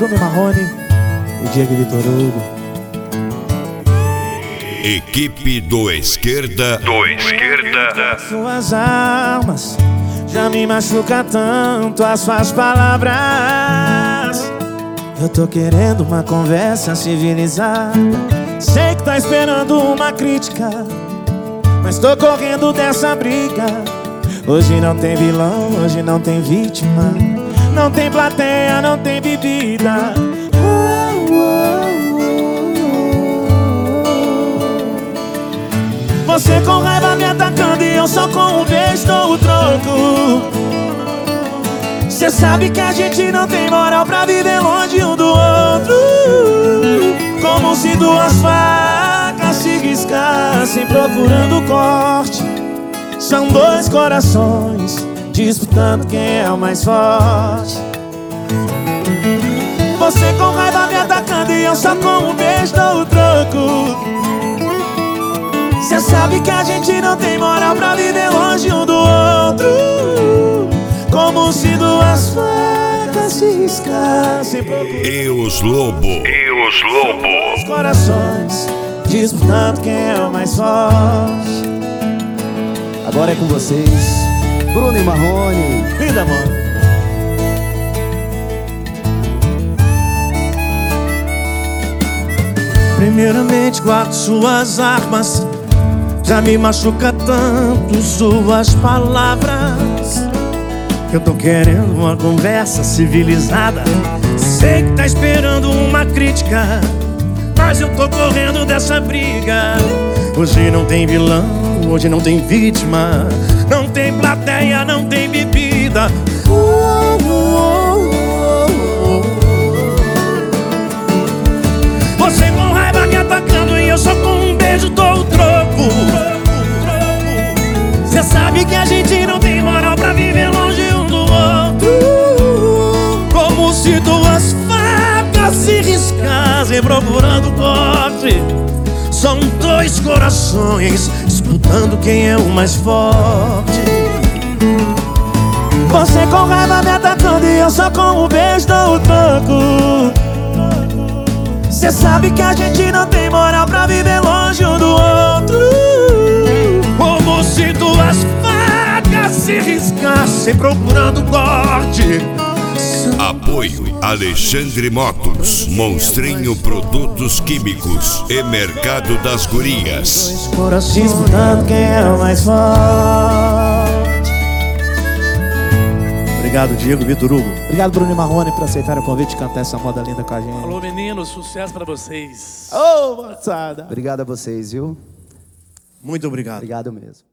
Bruno Marrone e Diego Vitor Hugo. Equipe do Esquerda. Suas armas já me machuca tanto as suas palavras. Eu tô querendo uma conversa civilizada. Sei que tá esperando uma crítica, mas tô correndo dessa briga. Hoje não tem vilão, hoje não tem vítima, não tem plateia, não tem bebida. Você com raiva me atacando e eu só com um beijo dou o troco. Cê sabe que a gente não tem moral pra viver longe um do outro. Como se duas facas se riscassem procurando corte. São dois corações disputando quem é o mais forte. Você com raiva me atacando e eu só com um beijo dou o troco. Cê sabe que a gente não tem moral pra viver longe um do outro. Como se duas facas se riscassem E os Lobo. os corações disputando quem é o mais forte. Agora é com vocês, Bruno e Marrone. Linda, mano. Primeiramente guardo suas armas, já me machuca tanto suas palavras. Eu tô querendo uma conversa civilizada. Sei que tá esperando uma crítica, mas eu tô correndo dessa briga. Hoje não tem vilão, hoje não tem vítima, não tem plateia, não tem bebida. Você com raiva me atacando e eu só com um beijo dou o troco. Cê sabe que a gente não tem moral pra viver longe um do outro. Como se duas facas se riscassem procurando corte. São dois corações disputando quem é o mais forte. Você com raiva me atacando e eu só com um beijo dou o troco. Cê sabe que a gente não tem moral pra viver longe um do outro. Como se duas facas se riscassem procurando corte. Apoio Alexandre Motos, Monstrinho Produtos Químicos e Mercado das Gurias. Disputando quem é o mais forte. Obrigado, Diego Vitor Hugo. Obrigado, Bruno Marrone, por aceitar o convite de cantar essa moda linda com a gente. Alô, meninos, sucesso pra vocês. Ô, moçada. Obrigado a vocês, viu? Muito obrigado. Obrigado mesmo.